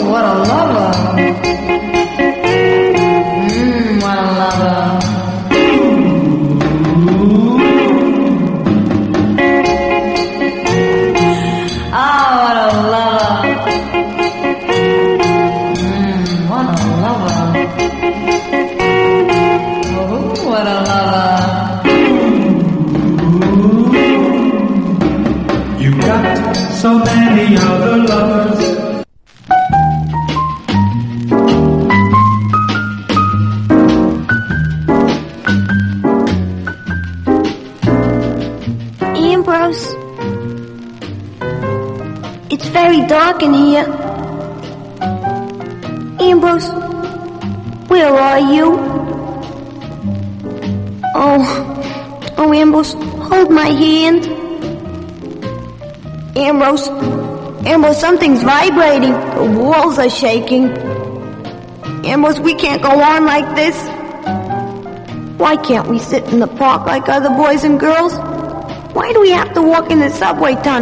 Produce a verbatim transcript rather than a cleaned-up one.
what a lover. Mmm, what a lover. Ah, what a lover. Mmm, what a lover. Oh, what a lover. You've got so many other lovers. Ambrose, it's very dark in here. Ambrose, where are you? Oh, oh, Ambrose, hold my hand. Ambrose, Ambrose, something's vibrating. The walls are shaking. Ambrose, we can't go on like this. Why can't we sit in the park like other boys and girls? Why do we have to walk in the subway tunnel?